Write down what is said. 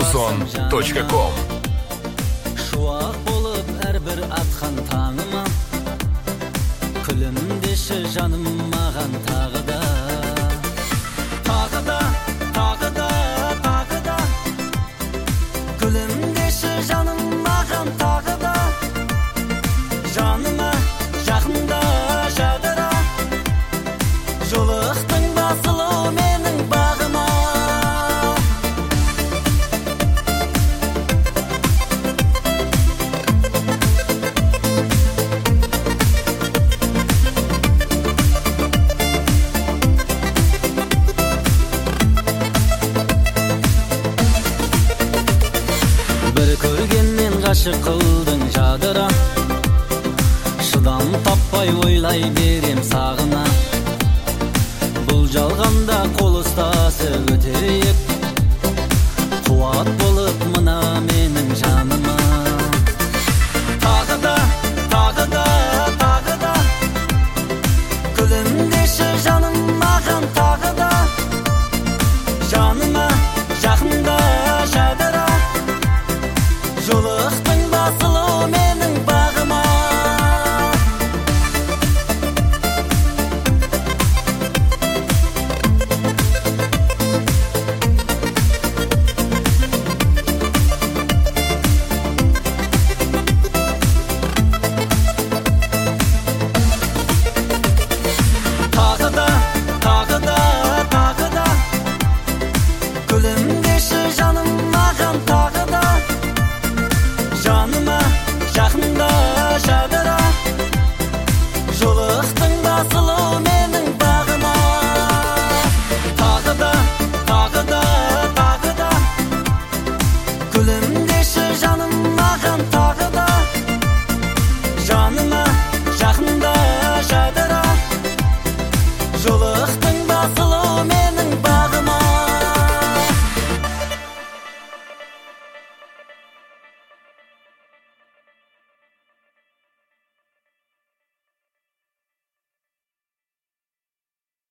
Radioson.com. Шуақ болып әрбір атқан таңыма, күлімдеші жаным маған тағы да. Тағы да, тағы да, тағы да. Күлімдеші жаным маған тағы да. Жаныма жақында жадыра, жолықтың басылу менің бағыма. Бір көргеннен ғашық қылдың жадыра, шыдам таппай ойлай берем сағына. Бұл жалғанда қол ұстасып өтейік, қуат болып мына менің жаныма. Тағы да, тағы да, тағы да. Күлімдеші жаным маған тағы да. Жаныма жақында жадыра, жолықтың басылу менің